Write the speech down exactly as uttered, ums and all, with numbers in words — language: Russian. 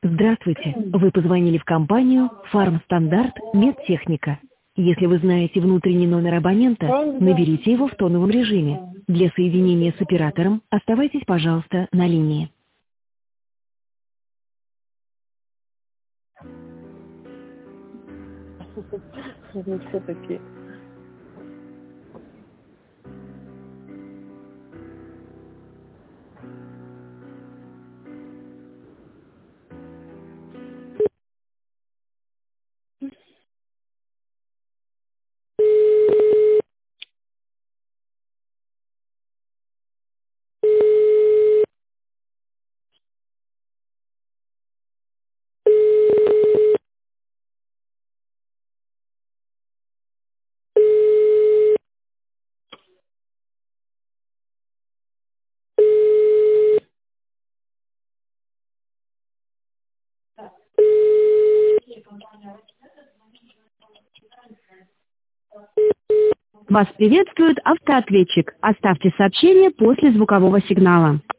Здравствуйте. Вы позвонили в компанию «Фармстандарт Медтехника». Если вы знаете внутренний номер абонента, наберите его в тоновом режиме. Для соединения с оператором оставайтесь, пожалуйста, на линии. Ну, все-таки. Вас приветствует автоответчик. Оставьте сообщение после звукового сигнала.